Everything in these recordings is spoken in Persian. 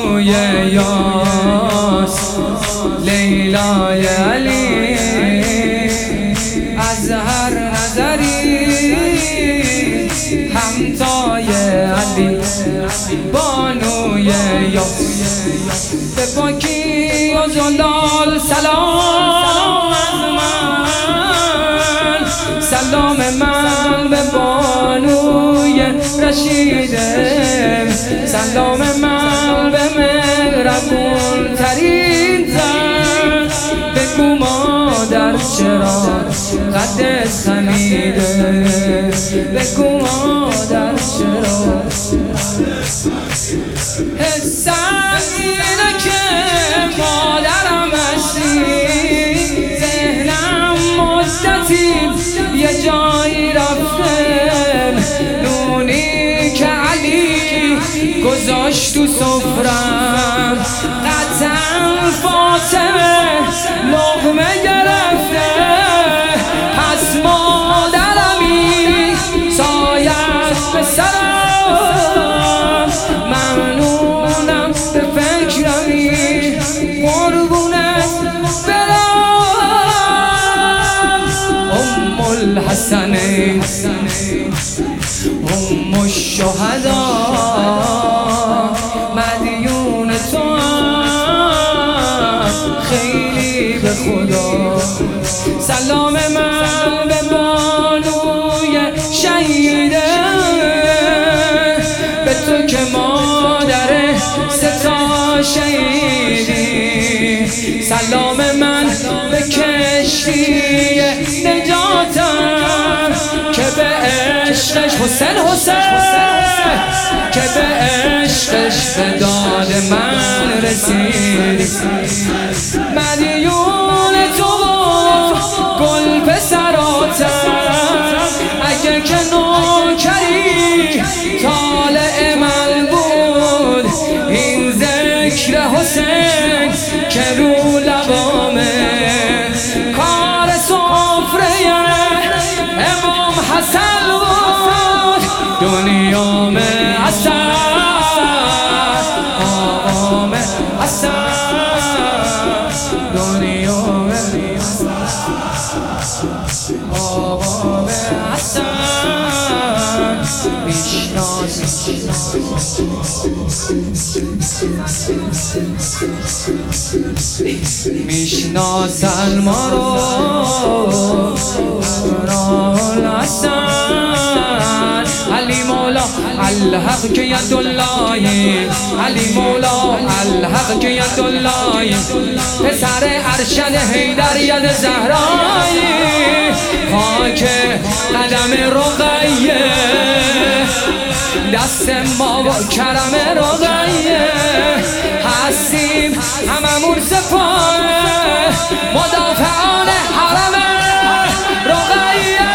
بانوی یاس لیلای علی از هر نظری همتای علی بانوی یاس به پاکی و جلال سلام از من، سلام من به بانوی رشیدم، سلام من به مهربون ترین زن. بگو مادر چرا قدت خمیده، بگو مادر چرا حسن اینه که مادرم هستی. ذهنم مدتی یه جایی رفتم، نونی که علی گذاشت تو سفرم قطعا فاطمه لقمه گرفته. پس مادرمی سایت به سرم، ممنونم به فکرمی قربونت برم. ام الحسنین ام الشهدا مدیون تو خیلی به خدا. سلام من به بانوی شهیده، به تو که مادر ستا شهیدی. سلام من به کشتی نجاتم که به عشقش حسین که به عشقش به داد من رسیدی. مدیون تو گل پسراتم، اگه که نوکری طالع من بود این ذکر حسین که رو لبامه. کار سفره امام حسن بود دنیا میں حسن، آقام حسن دنیا میں آقام حسن. میشناسن ما رو حسن. علی مولا الحق که یدالله، علی مولا الحق که یدالله، پسر ارشد حیدر ید زهرایی. خاک قدم رقیه دست ما و کرم رقیه، هستیم هممون سپاه مدافعان حرم رقیه.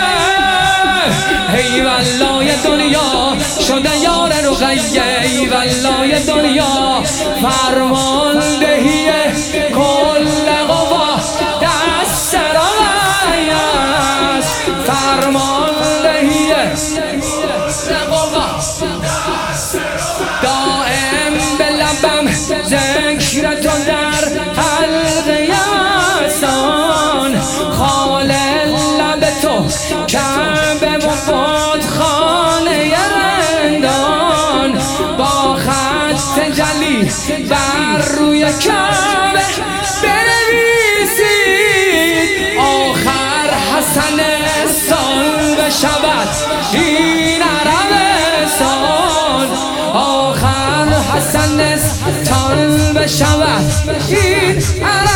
ای والله دنیا شده یار رقیه، ای والله دنیا فرماندهی کل قوا دست رقیه است. فرماندهی دائم به لبم ذکر تو در حلقه یزدان. خال لب تو کعبه و بادخانه رندان، با خط جلی بر روی کعبه بنویسید آخر حسن سال بشود این عربستان. آخر حسن سال بشود این عربستان.